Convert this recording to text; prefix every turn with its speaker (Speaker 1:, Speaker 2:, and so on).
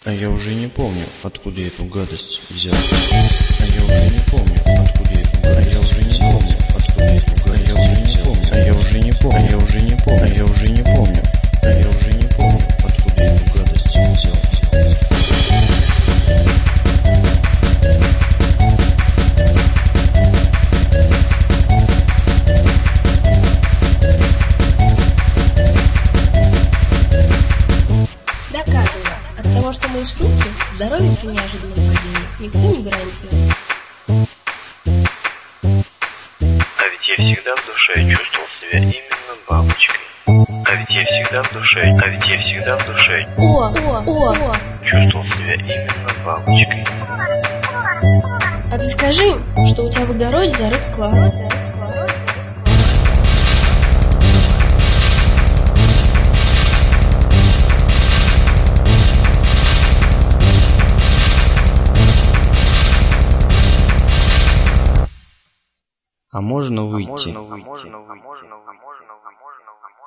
Speaker 1: А я уже не помню, откуда я эту гадость взял. А я уже не помню, откуда я эту гадость. А я уже не помню, откуда я эту гадость взял. А я уже не помню. А я уже не помню. А я уже не помню. А я уже не помню, откуда я эту гадость взял.
Speaker 2: Доказано. От того, что мы шутки, здоровье при неожиданном падении никто не гарантирует.
Speaker 3: А ведь я всегда в душе чувствовал себя именно бабочкой. А ведь я всегда в душе чувствовал себя именно бабочкой.
Speaker 2: А ты скажи, что у тебя в огороде зарыт клад.
Speaker 1: А можно выйти?